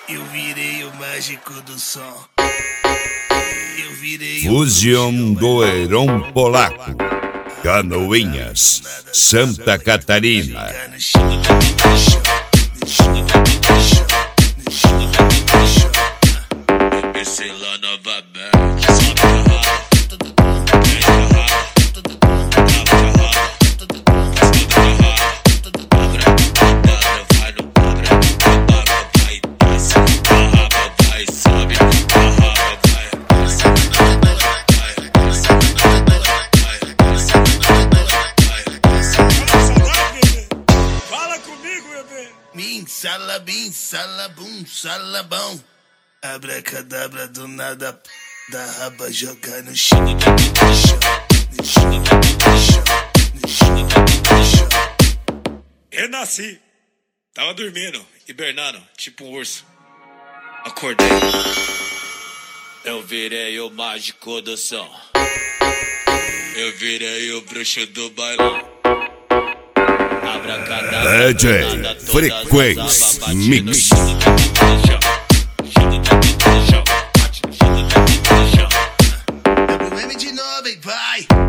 Eu virei o mágico do som. Eu virei Fusion do Heron Polaco, Canoinhas, Santa Catarina. Comecei lá novamente, sobe a raba, mexe a raba, abre a raba, vai no abra, vai, desce, a raba vai, sobe, a raba vai, desce, Fala comigo, bebê. bim, salabum, salabão. Abracadabra do nada, da raba jogar no chão, no chão, no chão, no chão, no chão, no chão. Renasci. Tava dormindo, hibernando, tipo um urso. Acordei. Eu virei o mágico do som. Eu virei o bruxo do bailão. Abracadabra do DJ nada, todas Frequência as abas Mix. WM de novo, hein, vai.